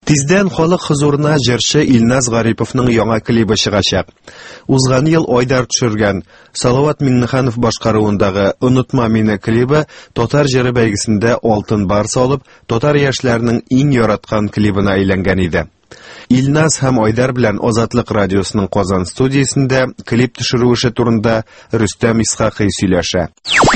Тиздән халык хозурына җырчы Илназ Гариповның яңа клибы чыгачак. Узган ел Айдар төшергән Салават Миңнеханов башкаруындагы «Онытма мине» клибы татар җыры бәйгесендә алтын бар салып, татар яшьләренең иң яраткан клибына әйләнгән иде. Илназ һәм Айдар белән Азатлык радиосының Казан студиясендә клип төшерү эше турында Рөстәм Исхакый сөйләшә.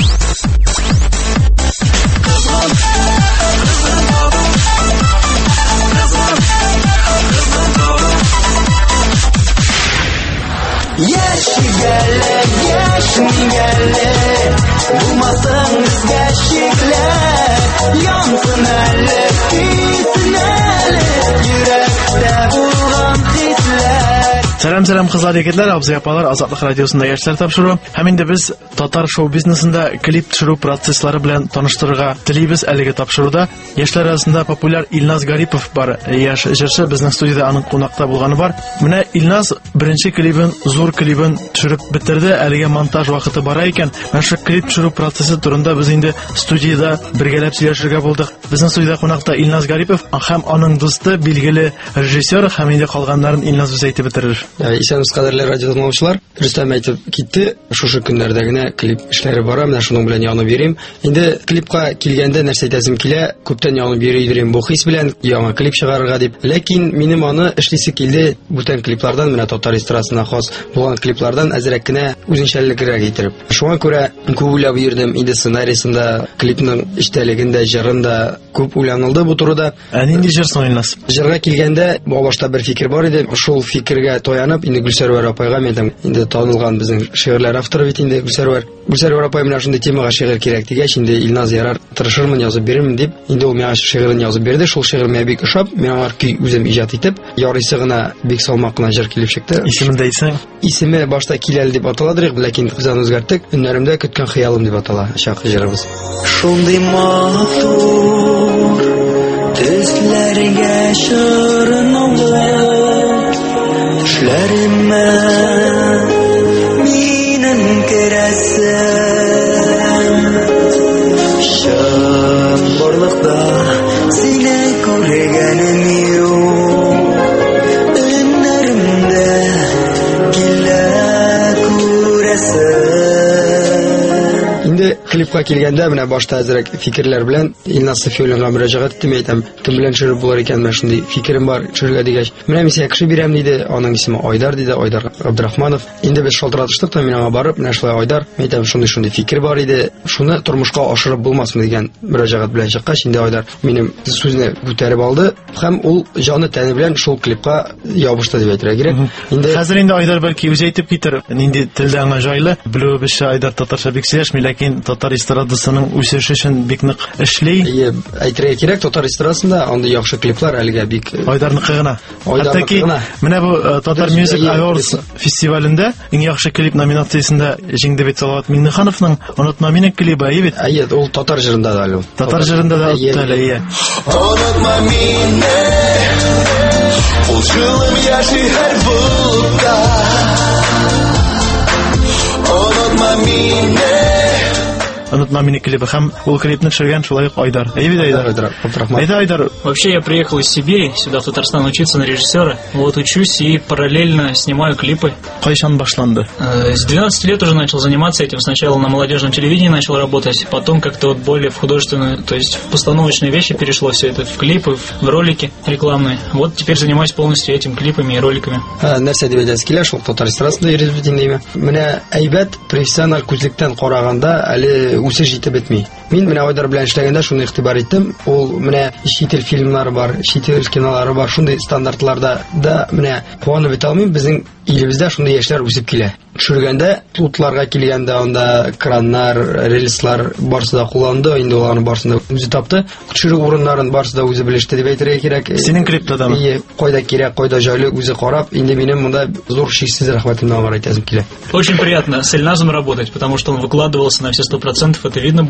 Сәлам кызлар, егетләр, абзый апалар, Азатлык радиосында яшьләр тапшыру. Һәм инде без татар шоу бизнесында клип төшерү процесслары белән таныштырырга телибез әлеге тапшыруда. Яшьләр арасында популяр Илназ Гарипов бар. Яшь җырчы безнең студияда аның кунакта булганы бар. Менә Илназ беренче клибын, зур клибын төшереп бетерде. Әлегә монтаж вакыты бара икән. Менә шу клип төшерү процессы турында без инде студияда бергәләп сөйләшергә булдык. Безнең студияда кунакта Илназ Гарипов һәм аның дусты, билгеле режиссер, һәм инде калганнарын Илназ үзе әйтеп бетерер. Исәнез кадерле радио тыңлаучылар, Рөстәм әйтеп китте, шушы көннәрдә генә клип эшләре бара, менә шуның белән янып йөрим. Инде клипка килгәндә нәрсә әйтәсем килә, күптән янып йөрим бу хис белән яңа клип чыгарырга дип. Ләкин минем аны эшлисе килде бүтән клиплардан, менә татар эстрадасына хас булган клиплардан әзрәк кенә үзенчәлекрәк итеп. Шуңа күрә күп уйлап йөрдем, инде сценарийсында, клипның эчтәлегендә, җырында күп уйланылды бу турыда. Нинди җыр соң Илназ? Җырга килгәндә башта бер фикер бар иде, шул фикергә таянып, инде Гөлсәрвәр апайга мен инде танылган безнең шигырьләр авторы бит инде Гөлсәрвәр апай менә шундый темага шигырь кирәк дигәч, инде Илназ ярар, тырышырмын, язып бирермен дип, инде ул миңа шигырен язып бирде. Шул шигырь миңа бик ошап, мин аңа көй үзем иҗат итеп, ярыйсы гына бик салмак кына җыр килеп чыкты. Исемен исең? Исеме башта Киләл дип аталадыр, ләкин үзен үзгәрттек. Өннәремдә көткән хыялым дип атала чак җырыбыз. Шундый матур төсләргә шырынлы эшләремә минем керәсем шым барлыкта сине күргәнем юк өннәремдә килә күрәсем. Инде клипка килгәндә менә башта әзрәк фикерләр белән Илназ Сафиуллинга мөрәҗәгать иттем, әйтәм, кем белән төшереп булыр икән, менә шундый фикерем бар төшерергә дигәч. Менә мин сиңа кеше бирәм диде, аның исеме Айдар диде, Айдар Абдрахманов. Инде без шалтыратыштык та, мин аңа барып, менә шулай Айдар, әйтәм, шундый фикер бар иде, шуны тормышка ашырып булмасмы дигән мөрәҗәгать белән чыккач, инде Айдар минем сүзне күтәреп алды һәм ул җаны тәне белән шул клипка ябышты дип әйтергә кирәк. Инде хәзер инде Айдар бәлки үзе әйтеп китер, нинди телдә аңа җайлы. Белүебезчә Айдар татарча бик сөйләшми, ләкин татар эстрадасының үсеше өчен бик нык эшли. Әйтергә кирәк, татар эстрадасында андый яхшы клиплар әлегә бик Айдарныкы гына. Хәтта менә бу Татар Music Awards фестивалендә иң яхшы клип номинациясендә җиңде бит Салават Миңнехановның «Онытма мине» клибы, бит. Ул татар җырында да әле. Татар җырында да әле. Онытма мине, ул җылым яши һәр булутта. Онытма мине. «Онытма мине» клипы һәм ул клипны төшергән шулай ук Айдар. Айдар. Вообще я приехал из Сибири сюда в Татарстан учиться на режиссера. Вот учусь и параллельно снимаю клипы. Кайчан башланды? С 12 лет уже начал заниматься этим. Сначала на молодежном телевидении начал работать, потом как-то вот более в художественную, то есть в постановочные вещи перешло все это, в клипы, в ролики рекламные. Вот теперь занимаюсь полностью этим, клипами и роликами. Нәрсә дип әйтәсез килә, шул татар эстрадасында йөрибез бит инде. Менә әйбәт профессиональ күзлектән караганда әле үсеш җитеп бетми. Мин менә Айдар белән эшләгәндә шуны игътибар иттем. Ул менә чит ил фильмнары бар, чит ил кинолары бар, шундый стандартларда да менә куанып бит алмыйм. Безнең илебездә шундый яшьләр үсеп килә. Төшергәндә, тутларга килгәндә анда краннар, рельслар барысы да кулланды, инде аларны барысын да үзе тапты. Төшерү урыннарын барысы да үзе белеште дип әйтергә кирәк. Синең клипта да. Кайда кирәк, кайда җайлы үзе карап, инде минем монда зур шиксез рәхмәтемне әйтәсем килә. Очень приятно с Илназом работать, потому что он выкладывался на все 100%, это видно было. И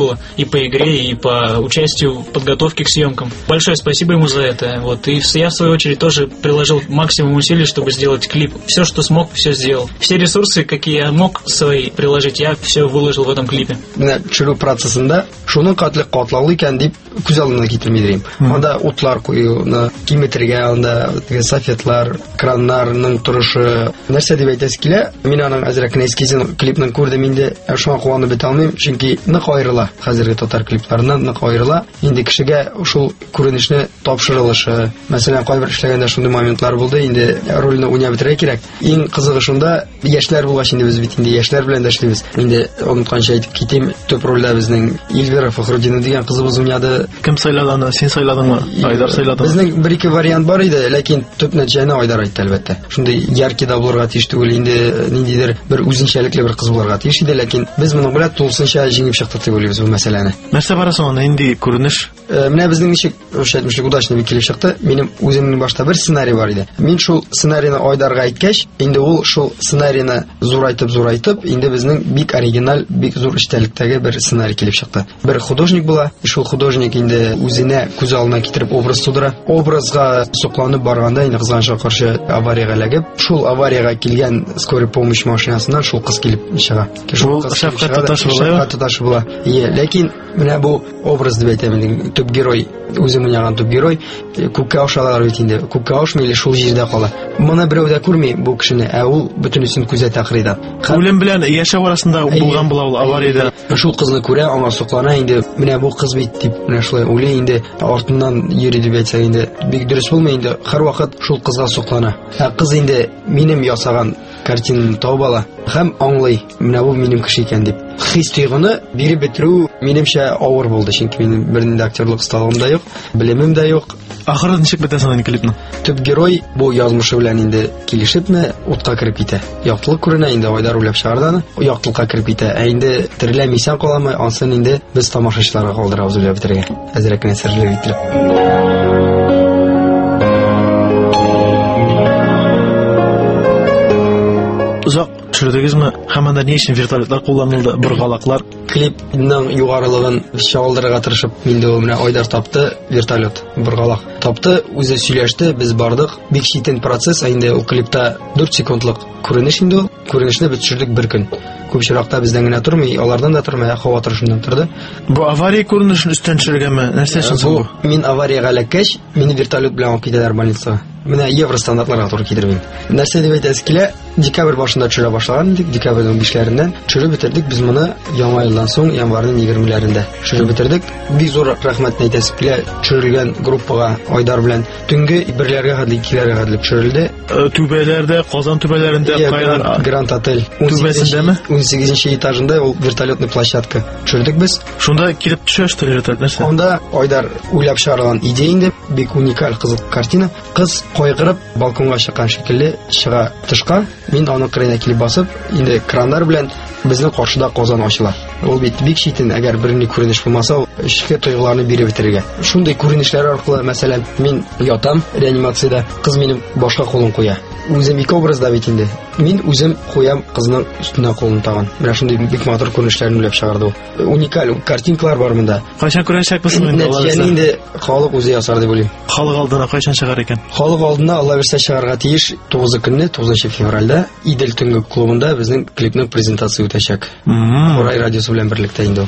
и по игре, и по участию в подготовке к съемкам. Большое спасибо ему за это. Вот. И я, в свою очередь, тоже приложил максимум усилий, чтобы сделать клип. Все, что смог, все сделал. Все ресурсы, какие я мог свои приложить, я все выложил в этом клипе. Төшерү процессында шуның катлаулы икән дип күз алдына китермидем. Анда утлар куюны, киметрегә, анда софетлар, краннарның торышы, нәрсә дип әйтәсе килә. Мин аның әзрәк эскизен клипның күрдем инде. Шуңа куанып бетә алмыйм, чөнки нык аерыла. Хәзерге татар клипларыннан нык аерыла. Инде кешегә шул күренешне тапшырылышы, мәсәлән, кайбер эшләгәндә шундый моментлар булды, инде рольне уйнап бетерә кирәк. Иң кызыгы шунда, яшьләр булгач инде без бит инде яшьләр белән дә эшлибез. Инде онытканча әйтеп китим, төп рольдә безнең Эльвира Фахруддинова дигән кызыбыз уйнады. Кем сайлады аны? Син сайладыңмы? Айдар сайладымы? Безнең бер-ике вариант бар иде, ләкин төп нәтиҗәне Айдар әйтте әлбәттә. Шундый яркий да булырга тиеш түгел, инде ниндидер бер үзенчәлекле бер кыз булырга тиеш иде, ләкин без моның белән тулысынча җиңеп чыктык дип уйлыйбыз бу мәсьәләне. Нәрсә бара соң аны инде күренеш? Менә безнең ничек шәйтмешлек удачный бик килеп чыкты. Минем үземнең башта бер сценарий бар иде. Мин шул сценарийны Айдарга әйткәч, инде ул шул сценарийны зурайтып, инде безнең бик оригиналь, бик зур эчтәлектәге бер сценарий килеп чыкты. Бер художник була, шул художник инде үзенә күз алдына китереп образ тудыра. Образга сокланып барганда инде кызганычка каршы аварияга эләгеп, шул аварияга килгән скорый помощь машинасыннан шул кыз килеп чыга. Шул шәфкать тоташы була. Ләкин менә бу образ дип әйтәм инде, төп герой, үзем уйнаган төп герой, күккә ашалар бит инде. Күккә ашмый, шул җирдә кала. Моны берәү дә күрми бу кешене, ә ул бөтенесен күзәтә кырыйда. Үлем белән яшәү арасында булган була ул аварияда. Шул кызны күрә, аңа соклана инде, менә бу кыз бит дип, менә шулай уйлый инде, артыннан йөри дип әйтсә инде, бик дөрес булмый инде, һәрвакыт шул кызга соклана. Ә кыз инде минем ясаган картинаны табып ала һәм аңлый, менә бу минем кеше икән дип. Хис тойгыны биреп бетерү минемчә авыр булды, чөнки минем бернинди актерлык сталым да юк, белемем дә юк. Ахырда ничек бетә соң клипның? Төп герой бу язмышы белән инде килешепме, утка кереп китә. Яктылык күренә инде, Айдар уйлап чыгарды аны. Яктылыкка кереп китә. Ә инде тереләмисән каламы, ансын инде без тамашачыларга калдырабыз уйлап бетергә. Әзрәк кенә серлек итеп. Узак төшердегезме? Һәм анда ни өчен вертолетлар кулланылды, боргалаклар? Клипның югарылыгын чагылдырырга тырышып, инде ул менә Айдар тапты вертолет, боргалак. Тапты, үзе сөйләште, без бардык. Бик читен процесс, инде ул клипта 4 секундлык күренеш инде ул. Күренешне без төшердек бер көн. Күп чиракта бездән генә тормый, алардан да тормый, һава торышыннан торды. Бу авария күренешен үстән төшергәнме? Нәрсә өчен соң бу? Мин аварияга эләккәч, мине вертолет белән алып китәләр больницага. Менә евро стандартларга туры китермим. Нәрсә дип әйтәсе килә? Декабрь башында төшерә башлаган идек, декабрьнең 5-ләреннән төшереп бетердек без моны яңа елдан соң, январьның 20-ләрендә төшереп бетердек. Бик зур рәхмәтне әйтәсе килә төшерелгән группага Айдар белән төнге 1-ләргә хәтле 2-ләргә хәтле төшерелде. Түбәләрдә, Казан түбәләрендә кайлар Гранд Отель түбәсендәме? 18-нче этажында ул вертолетный площадка төшердек без. Шунда килеп төшәштер нәрсә? Анда Айдар уйлап чыгарган идея инде, бик уникаль кызык картина. Кыз кайгырып балконга чыккан шикелле чыга тышка. Мин аны кырына килеп басып, инде краннар белән безнең каршыда Казан ачыла. Ул бит бик читен, әгәр берни күренеш булмаса, эчке тойгыларны биреп бетергә. Шундый күренешләр аркылы, мәсәлән, мин ятам реанимациядә, кыз минем башка кулын куя. Үзем ике образда бит инде. Мин үзем куям, кызның өстенә кулын тагын. Менә шундый бик матур күренешләрне уйлап чыгарды ул. Уникаль картинкалар бар монда. Кайчан күрәчәкбез инде алар? Нәтиҗәне инде халык үзе ясар дип уйлыйм. Халык алдына кайчан чыгар икән? Халык алдына Алла берсә чыгарга тиеш 9 көнне, 9 февральдә Идел төнге клубында безнең клипның презентациясе үтәчәк. Урай радиосы белән берлектә инде ул.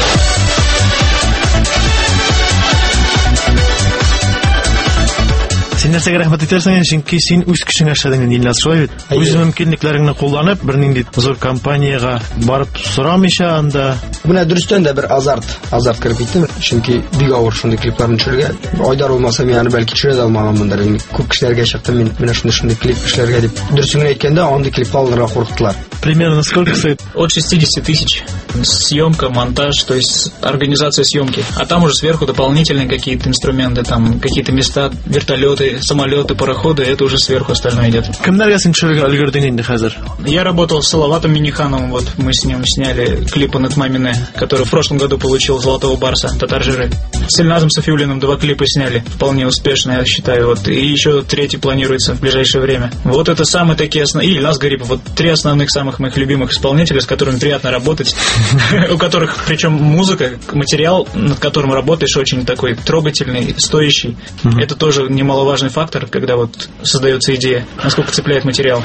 Син нәрсәгә рәхмәт итәрсең, чөнки син үз көчеңә эшләдең инде, шулай бит. Үз мөмкинлекләреңне кулланып, бернинди зур компанияга барып сорамыйча анда. Менә дөрестән дә бер азарт кереп китте, чөнки бик авыр шундый клипларны төшерергә. Айдар булмаса, мин аны бәлки төшерә алмаган монда. Күп кешеләргә чыктым мин менә шундый клип эшләргә дип. Дөресен әйткәндә, андый клип алырга курыктылар. Примерно сколько стоит? От 60 тысяч. Съемка, монтаж, то есть организация съемки. А там уже сверху дополнительные какие-то инструменты, там какие-то места, вертолеты, самолеты, пароходы, это уже сверху остальное идет. Кемнәргә син төшерергә өлгердең инде хәзер? Я работал с Салаватом Миннихановым, вот мы с ним сняли клип «Унутма мине», который в прошлом году получил «Золотого барса», «Татар жиры». С Ильназом Софиуллиным 2 клипа сняли, вполне успешно, я считаю, вот. И еще 3 планируется в ближайшее время. Вот это самые такие основные, и Ильназ Гарипов, вот 3 основных самых моих любимых исполнителя, с которыми приятно работать, у которых, причем музыка, материал, над которым работаешь, очень такой трогательный, стоящий. Это тоже немаловажный фактор, когда вот создается идея, насколько цепляет материал.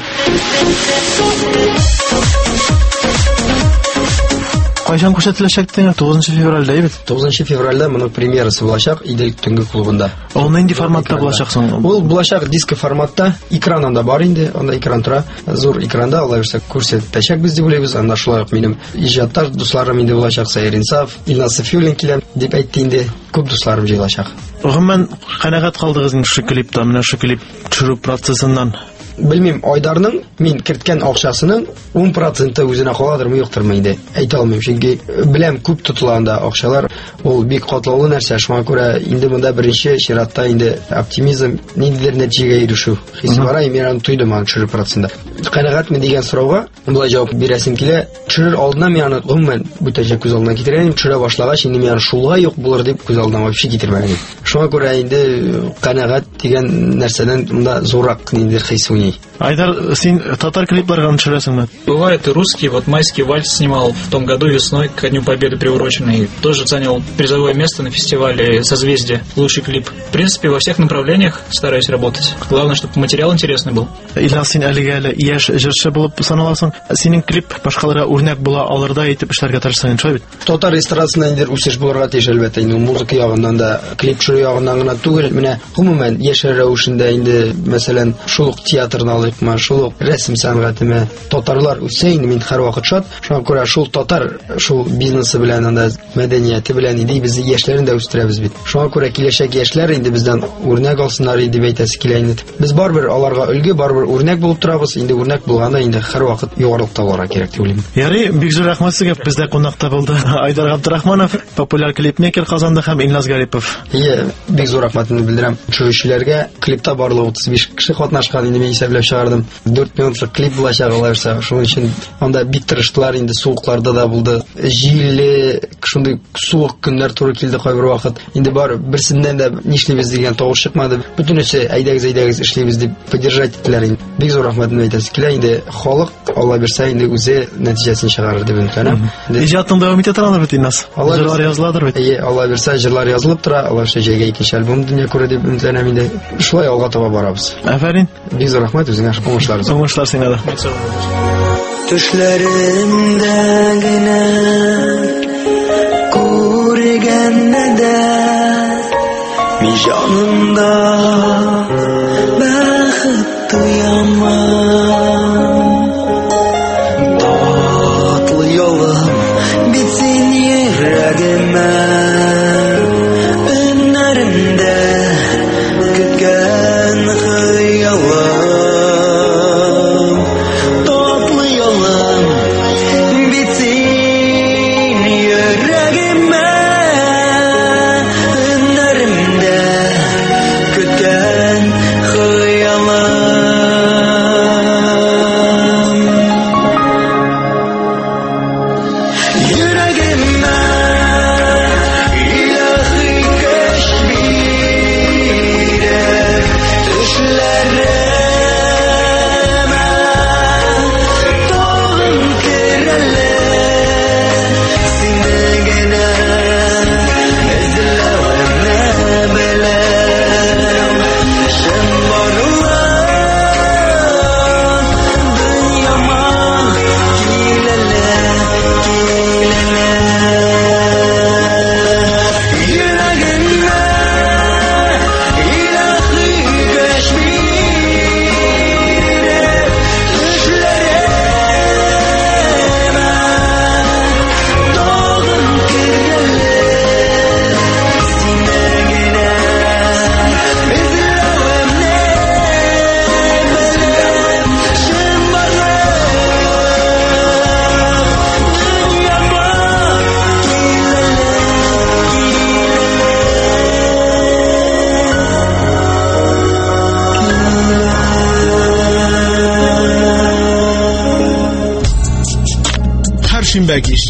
Кайчан күрсәтеләчәк дигән 9 февральдә бит. 9 февральдә моның премьерасы булачак Идел төнге клубында. Ул нинди форматта булачак соң? Ул булачак диско форматта, экранында бар инде, анда экран тора. Зур экранда алай булса күрсәтәчәкбез дип уйлыйбыз. Анда шулай ук минем иҗатташ дусларым инде булачак, Сайыр Инсаф, Ильназ Софиуллин киләм дип әйтте инде. Күп дусларым җыелачак. Гомумән канәгать калдыгыз инде шу клипта, менә шу клип төшерү процессыннан. Белмим, Айдарның мин керткән акчасының 10% үзенә каладырмы, юктырмы инде. Әйтә алмыйм, чөнки беләм күп тотыла анда акчалар. Ул бик катлаулы нәрсә, шуңа күрә инде монда беренче чиратта инде оптимизм, ниндидер нәтиҗәгә ирешү. Хисе бара, мин аны тойдым аны төшерү процентында. Канәгатьме дигән сорауга булай җавап бирәсем килә. Төшерер алдыннан мин аны гомумән бүтәнчә күз алдына китергәнем, төшерә башлагач инде мин аны шулга юк булыр дип күз алдына вообще китермәгәнем. Шуңа күрә инде канәгать дигән нәрсәдән монда зуррак ниндидер хис уйный. Айдар, син татар клипларга төшерәсеңме? Бывает и русский, вот «Майский вальс» снимал в том году весной, ко Дню Победы приуроченный. Тоже занял призовое место на фестивале «Созвездие», лучший клип. В принципе, во всех направлениях стараюсь работать. Главное, чтобы материал интересный был. Ильназ, син әлегә яшь җырчы булып саналасың. Синең клип башкаларга үрнәк була алырда итеп эшләргә тырышсаң, шулай бит? Татар эстрадасында инде үсеш булырга тиеш әлбәттә. Инде музыка ягыннан да, клип төшерү ягыннан гына түгел, менә гомумән яшьләр рәвешендә инде, мәсәлән, шул театрны алыйкмы, шул рәсем сәнгатеме, татарлар үсә инде, мин һәрвакыт шат. Шуңа күрә шул татар, шул бизнесы белән, анда мәдәнияте белән инде без яшьләрне дә үстерәбез бит. Шуңа күрә киләчәк яшьләр инде бездән үрнәк алсыннар дип әйтәсе килә инде. Без барбер аларга өлге, барбер үрнәк булып торабыз. Инде үрнәк булганда инде һәрвакыт югарылыкта булырга кирәк дип уйлыйм. Ярый, бик зур рәхмәт сезгә, бездә кунакта булды Айдар Габдрахманов, популяр клипмейкер Казанда һәм Ильназ Гарипов. Бик зур рәхмәтне белдерәм төшерүчеләргә. Клипта барлыгы 35 кеше катнашкан, инде мин исәпләп чыгардым. 4 минутлык клип булачак аларса, шуның өчен анда бик тырыштылар, инде суыкларда да булды. Җилле, шундый суык көннәр туры килде кайбер вакыт. Инде бар берсеннән дә нишлибез дигән тавыш чыкмады. Бөтенесе әйдәгез эшлибез дип поддержать иттеләр инде. Бик зур рәхмәтне әйтәсе килә, инде халык Алла бирсә инде үзе нәтиҗәсен чыгарыр дип үмитләнәм. Иҗатың дәвам итә торалар бит, Ильназ. Җырлар языладыр бит. Алла бирсә җырлар язылып тора, Алла шәҗәгә икенче альбом дөнья күрә дип үмитләнәм инде. Шулай алга таба барабыз. Афәрин. Бик зур рәхмәт үзеңә, уңышлар. Уңышлар сиңа да. Төшләремдә генә күргәннәдә мин җанымда бәхет тоямам. Татлы юлым бит син йөрәгемә, өннәремдә көткән хыялым.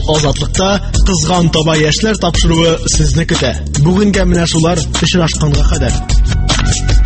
Азатлыкта кызган таба яшьләр тапшыруы сезне көтә. Бүгенгә менә шулар очрашканга кадәр.